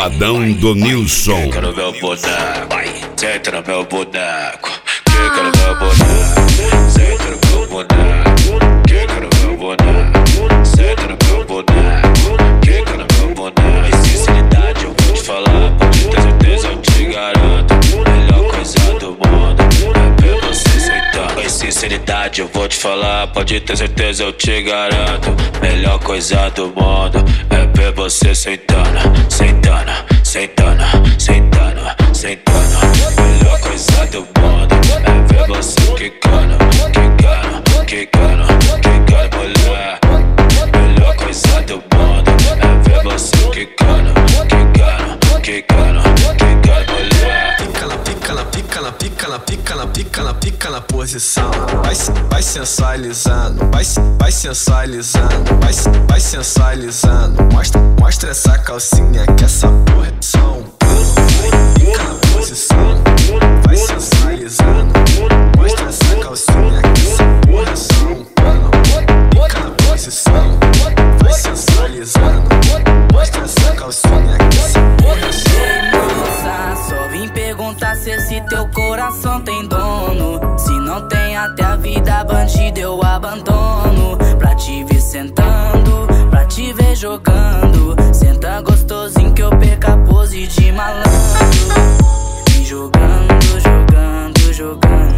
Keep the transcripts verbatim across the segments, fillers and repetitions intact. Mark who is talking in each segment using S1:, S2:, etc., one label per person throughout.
S1: malvadão do Nilson.
S2: Quica no meu boneco, senta no meu boneco. Quica no meu boneco, senta no meu boneco. Quica no meu boneco, senta no meu boneco. Quica no meu boneco. E sinceridade eu vou te falar, pode ter certeza eu te garanto. Melhor coisa do mundo é ver você sentando. E sinceridade eu vou te falar, pode ter certeza eu te garanto. Melhor coisa do mundo é ver você sentando, sentando, sentando, sentando, sentando. Melhor coisa do mundo é ver você quicando, quicando, quicando, quicando, mulher. Melhor coisa do mundo é ver você quicando, quicando, quicando, quicando, mulher.
S3: Pica na pica na pica na pica na pica na pica na pica na posição. Vai, vai sensualizando, vai, vai sensualizando, vai, vai sensualizando. Mostra, mostra essa calcinha que essa porra é só um pano. Pica na posição, vai sensualizando. Mostra essa calcinha que essa porra é só um pano. Pica na posição, vai sensualizando. Mostra essa calcinha que essa porra é só um pano.
S4: Só vim perguntar se esse teu coração tem dono. Se não tem, até a vida bandida eu abandono. Pra te ver sentando, pra te ver jogando. Senta gostosinho que eu perca a pose de malandro. Me jogando, jogando, jogando.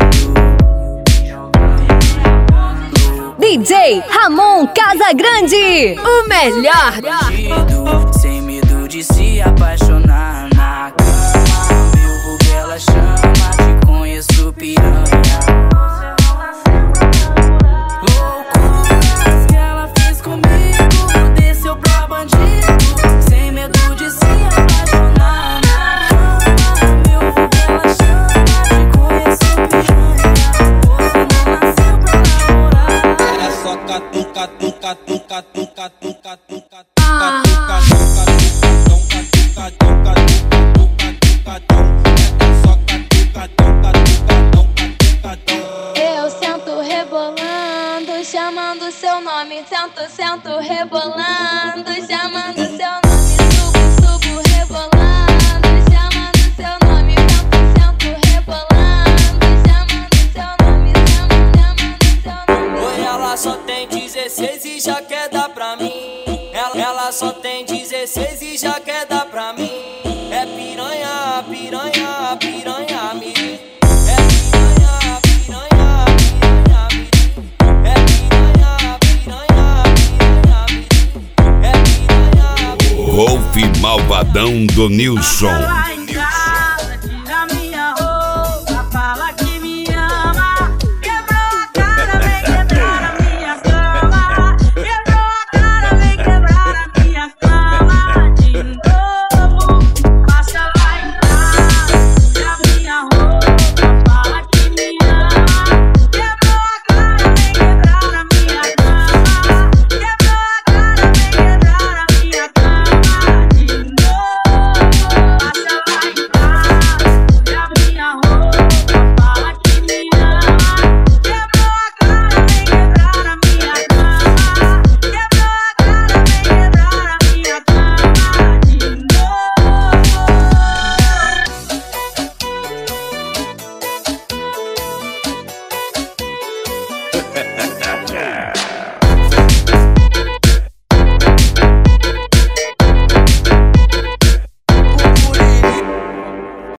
S5: D J Ramon Casagrande, o melhor.
S4: Bandido, sem medo de se apaixonar na cama. Meu vulgo ela chama, te conheço piranha. Loucuras que ela fez comigo, desceu pra bandido, sem medo de se apaixonar na cama. Meu vulgo ela chama, te conheço piranha. Você não nasceu pra namorar.
S6: É só catuca, tuca, tuca, tuca, tuca, tuca, tuca, tuca, tuca, tuca, tuca, tuca, tuca.
S7: Eu sento rebolando, chamando seu nome. Sento, sento rebolando, chamando seu nome. Subo, subo rebolando, chamando seu nome. Sento, sento rebolando, chamando seu nome. Chamando seu nome.
S4: Oi, ela só tem dezesseis e já quer dar pra mim. Ela, ela só tem dezesseis e já quer dar pra mim. É piranha, piranha, piranha, mirim. É piranha, piranha, piranha, mirim. É piranha, piranha, piranha, mirim. É piranha, piranha.
S1: Golfe malvadão do Nilson.